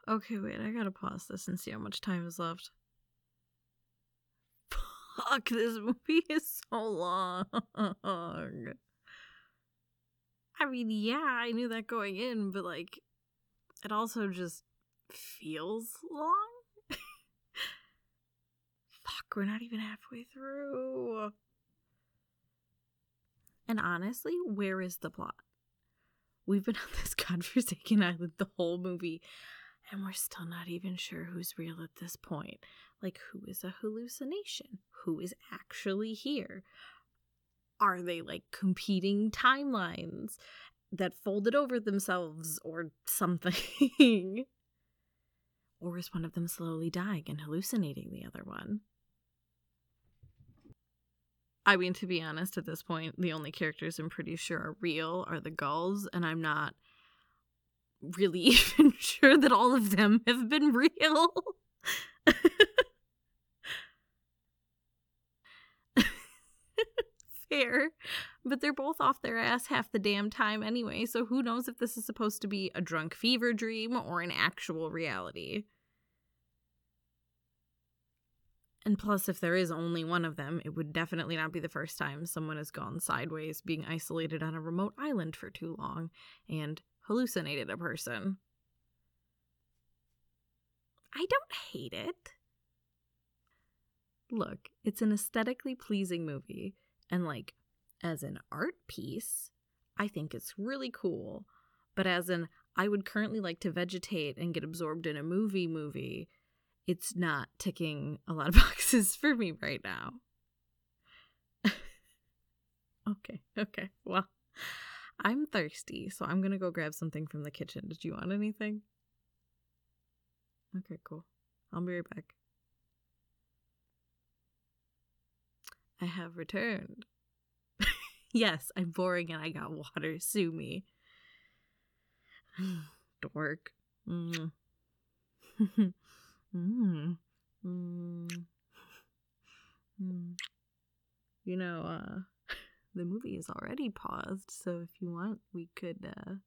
Okay, wait, I gotta pause this and see how much time is left. Fuck, this movie is so long. I mean, yeah, I knew that going in, but like, it also just feels long. Fuck, we're not even halfway through. And honestly, where is the plot? We've been on this godforsaken island the whole movie, and we're still not even sure who's real at this point. Like, who is a hallucination? Who is actually here? Are they, like, competing timelines that folded over themselves or something? Or is one of them slowly dying and hallucinating the other one? I mean, to be honest, at this point, the only characters I'm pretty sure are real are the gulls, and I'm not really even sure that all of them have been real. Fair. But they're both off their ass half the damn time anyway, so who knows if this is supposed to be a drunk fever dream or an actual reality. And plus, if there is only one of them, it would definitely not be the first time someone has gone sideways, being isolated on a remote island for too long, and hallucinated a person. I don't hate it. Look, it's an aesthetically pleasing movie, and like, as an art piece, I think it's really cool. But as an, I would currently like to vegetate and get absorbed in a movie, it's not ticking a lot of boxes for me right now. Okay. Well, I'm thirsty, so I'm gonna go grab something from the kitchen. Did you want anything? Okay, cool. I'll be right back. I have returned. Yes, I'm boring and I got water. Sue me. Dork. Mm. Mm. Mm. Mm. You know, the movie is already paused, so if you want, we could,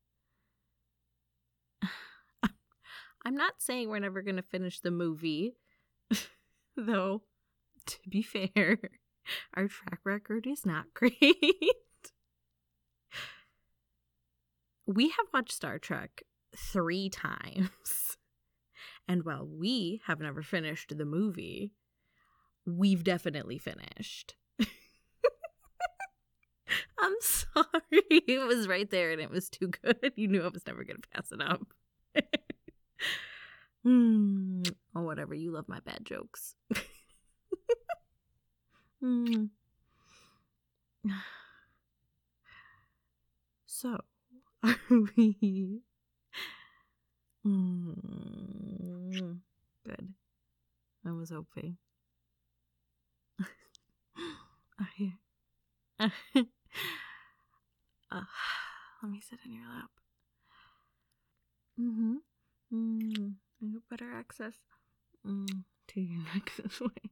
I'm not saying we're never gonna finish the movie, though, to be fair, our track record is not great. We have watched Star Trek 3 times, and while we have never finished the movie, we've definitely finished. I'm sorry. It was right there and it was too good. You knew I was never going to pass it up. Oh, whatever. You love my bad jokes. So, are we... Good. I was hoping. Let me sit in your lap. I have better access to your neck this way.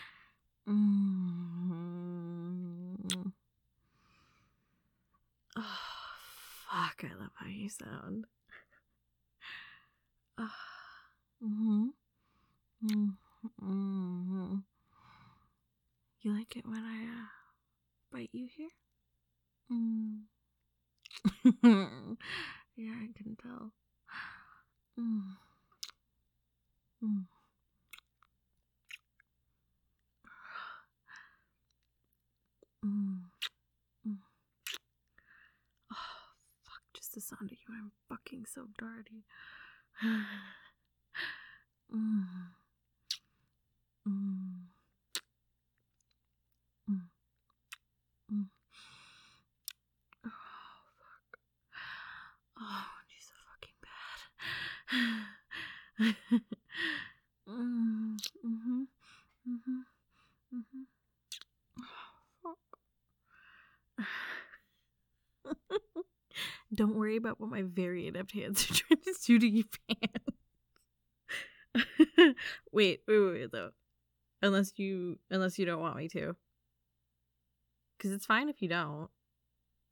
Oh, fuck, I love how you sound. You like it when I bite you here? Yeah, I can tell. Oh, fuck, just the sound of you. I'm fucking so dirty. Oh, fuck. Oh, she's so fucking bad. Oh, fuck. Don't worry about what my very inept hands are trying to do to your pants. Wait, though. Unless you don't want me to. Because it's fine if you don't.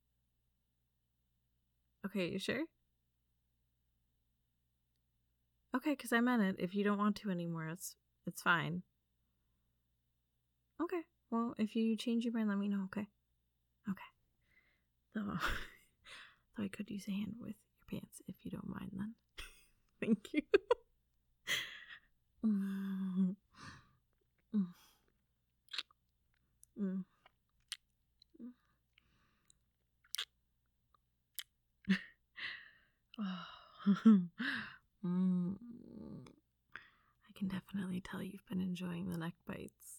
Okay, you sure? Okay, because I meant it. If you don't want to anymore, it's fine. Okay. Well, if you change your mind, let me know, okay? Okay. Though I could use a hand with your pants if you don't mind then. Thank you. Mm. Mm. Mm. Oh. Mm. I can definitely tell you've been enjoying the neck bites.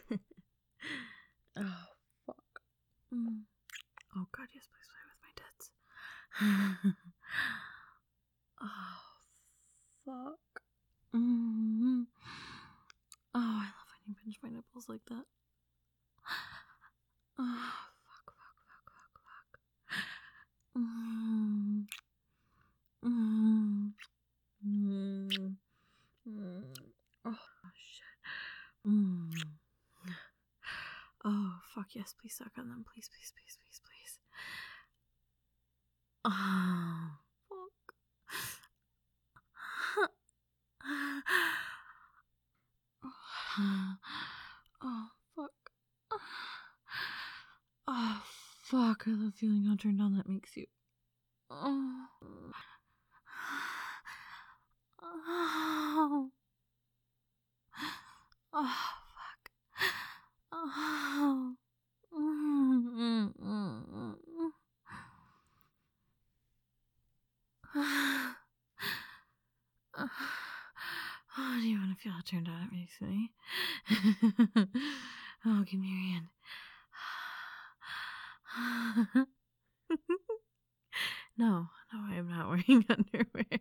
Oh, fuck. Mm. Oh, God, yes, please play with my tits. Oh, fuck. Mm. Oh, I love when you pinch my nipples like that. Oh, fuck, fuck, fuck, fuck, fuck. Mm. Mm. Mm. Mm. Oh, shit. Mm. Oh, fuck, yes, please suck on them. Please, please, please, please, please. Oh, fuck. Oh, fuck. Oh, fuck. I love feeling how turned on that makes you. Oh. Oh. Oh, fuck. Oh. Oh, do you want to feel how turned on it makes me? Oh, give me your hand. No, I am not wearing underwear.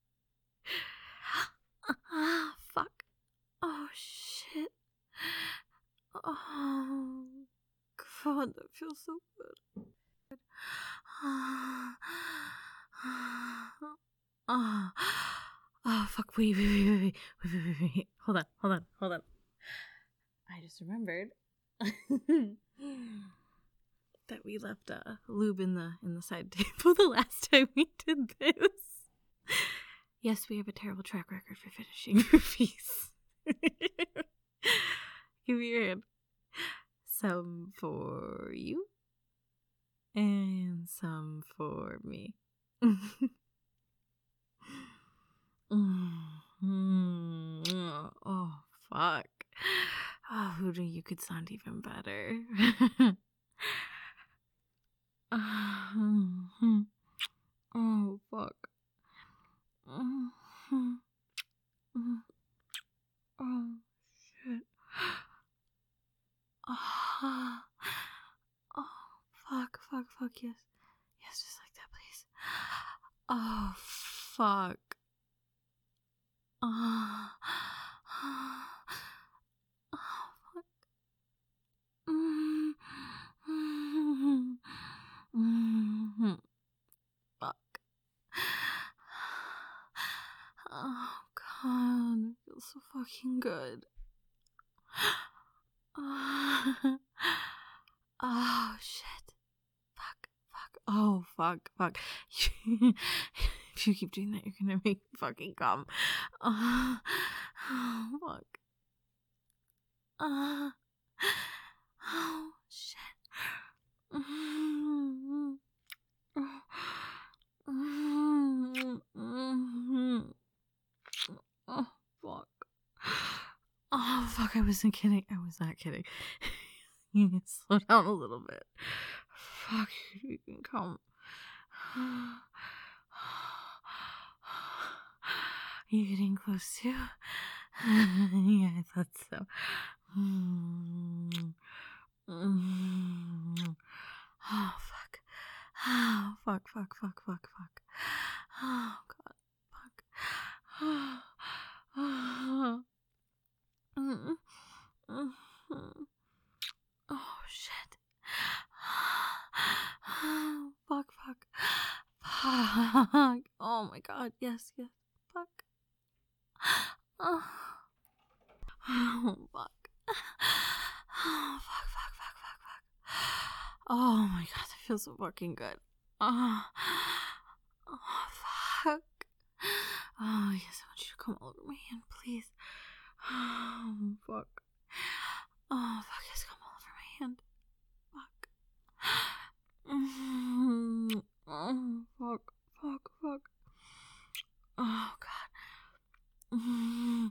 Oh, fuck. Oh, shit. Oh, God, that feels so good. Oh, oh, fuck. Wait. Hold on. I just remembered that we left lube in the side table the last time we did this. Yes, we have a terrible track record for finishing movies. Give me your hand. Some for you and some for me. Oh, fuck. Oh, Voodoo, you could sound even better. Oh, fuck. Oh, shit. Oh, fuck, yes. Yes, just like that, please. Oh, fuck. Oh, fuck. Fuck. Oh, God, it feels so fucking good. Oh, shit. Fuck. Oh, fuck. If you keep doing that, you're gonna make me fucking come. Oh, fuck. Oh, shit. Oh, fuck. Oh, fuck, I wasn't kidding. I was not kidding. You need to slow down a little bit. Fuck, you can come. You getting close too? Yeah, I thought so. Oh, fuck. Oh, fuck. Oh, God. Fuck. Oh, shit. Fuck. Oh, my God. Yes. Fuck. Oh, fuck. Oh, fuck. Oh, my God. That feels so fucking good. Oh, fuck. Oh, yes, I want you to go come all over my hand, please. Oh, fuck. Oh, fuck, it's come all over my hand. Fuck. Oh, fuck, fuck, fuck. Oh, God. Oh,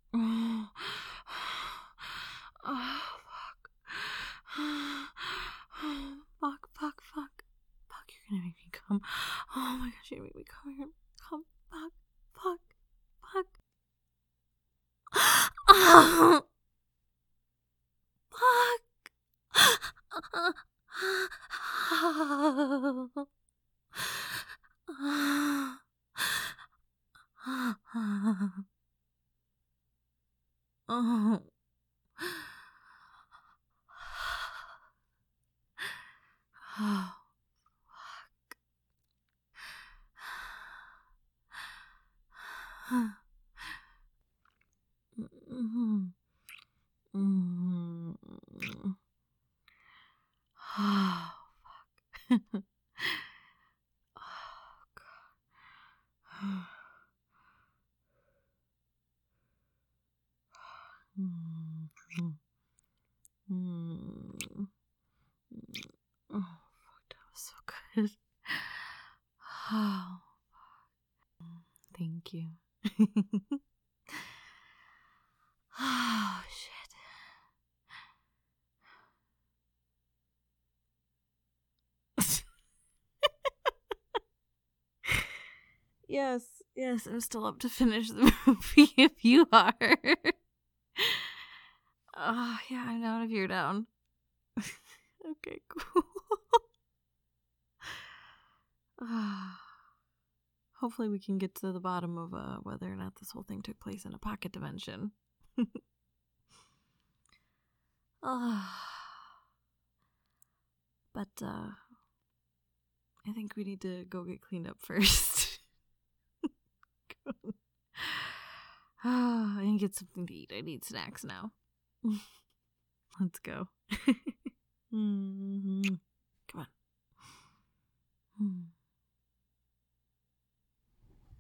oh, fuck. Fuck, fuck, fuck. Fuck, you're gonna make me come. Oh my gosh, you're gonna make me come. You're gonna come. Fuck, fuck, fuck. Oh, fuck. Oh. Oh. Oh, fuck. Oh, God. Oh, fuck, that was so good. Oh, thank you. Oh, shit. Yes, I'm still up to finish the movie if you are. Oh, yeah, I'm down if you're down. Okay, cool. Hopefully we can get to the bottom of whether or not this whole thing took place in a pocket dimension. But I think we need to go get cleaned up first. I need to get something to eat. I need snacks now. Let's go.